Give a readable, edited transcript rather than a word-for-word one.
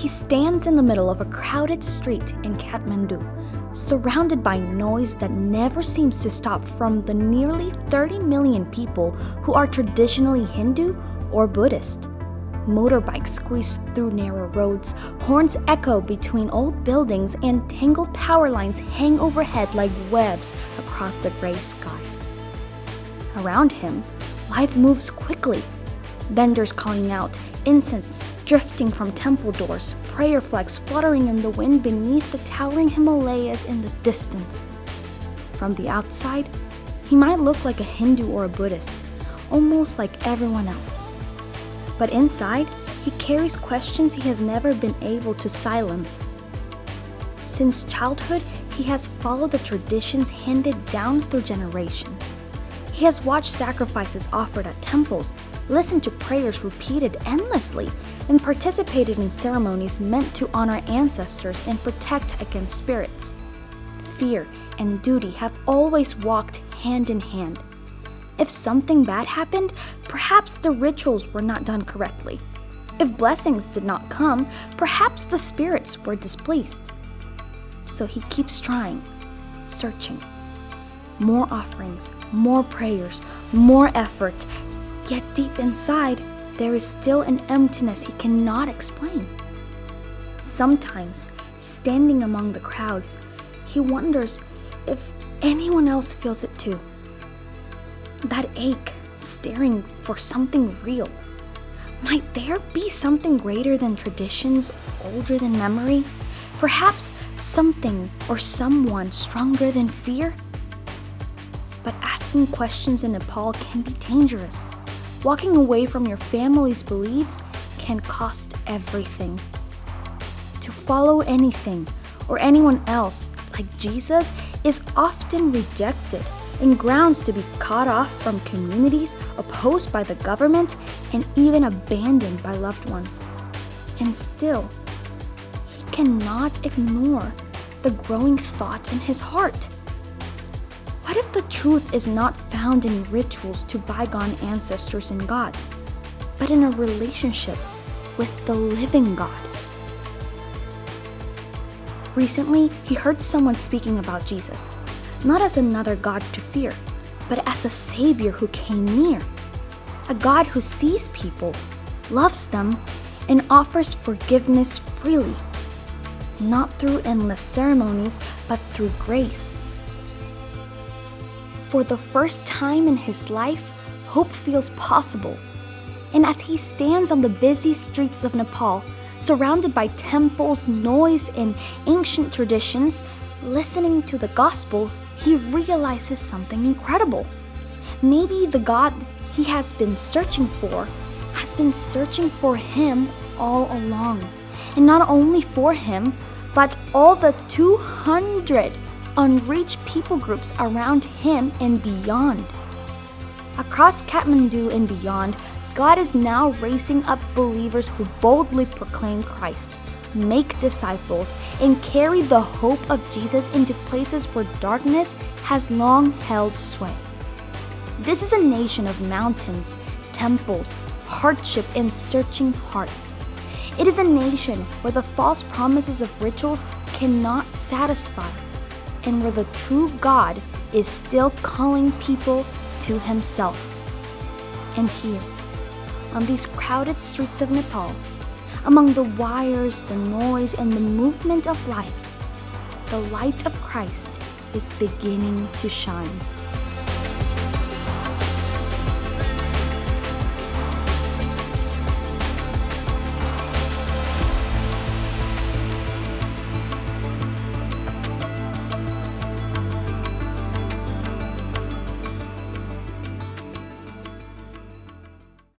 He stands in the middle of a crowded street in Kathmandu, surrounded by noise that never seems to stop from the nearly 30 million people who are traditionally Hindu or Buddhist. Motorbikes squeeze through narrow roads, horns echo between old buildings, and tangled power lines hang overhead like webs across the gray sky. Around him, life moves quickly. Vendors calling out, incense drifting from temple doors, prayer flags fluttering in the wind beneath the towering Himalayas in the distance. From the outside, he might look like a Hindu or a Buddhist, almost like everyone else. But inside, he carries questions he has never been able to silence. Since childhood, he has followed the traditions handed down through generations. He has watched sacrifices offered at temples, listened to prayers repeated endlessly, and participated in ceremonies meant to honor ancestors and protect against spirits. Fear and duty have always walked hand in hand. If something bad happened, perhaps the rituals were not done correctly. If blessings did not come, perhaps the spirits were displeased. So he keeps trying, searching. More offerings, more prayers, more effort. Yet deep inside, there is still an emptiness he cannot explain. Sometimes, standing among the crowds, he wonders if anyone else feels it too. That ache, staring for something real. Might there be something greater than traditions, older than memory? Perhaps something or someone stronger than fear? But asking questions in Nepal can be dangerous. Walking away from your family's beliefs can cost everything. To follow anything or anyone else like Jesus is often rejected and grounds to be cut off from communities opposed by the government and even abandoned by loved ones. And still, he cannot ignore the growing thought in his heart. What if the truth is not found in rituals to bygone ancestors and gods, but in a relationship with the living God? Recently, he heard someone speaking about Jesus, not as another God to fear, but as a Savior who came near. A God who sees people, loves them, and offers forgiveness freely, not through endless ceremonies, but through grace. For the first time in his life, hope feels possible. And as he stands on the busy streets of Nepal, surrounded by temples, noise, and ancient traditions, listening to the gospel, he realizes something incredible. Maybe the God he has been searching for him all along. And not only for him, but all the 200 unreached people groups around him and beyond. Across Kathmandu and beyond, God is now raising up believers who boldly proclaim Christ, make disciples, and carry the hope of Jesus into places where darkness has long held sway. This is a nation of mountains, temples, hardship, and searching hearts. It is a nation where the false promises of rituals cannot satisfy, and where the true God is still calling people to himself. And here, on these crowded streets of Nepal, among the wires, the noise, and the movement of life, the light of Christ is beginning to shine.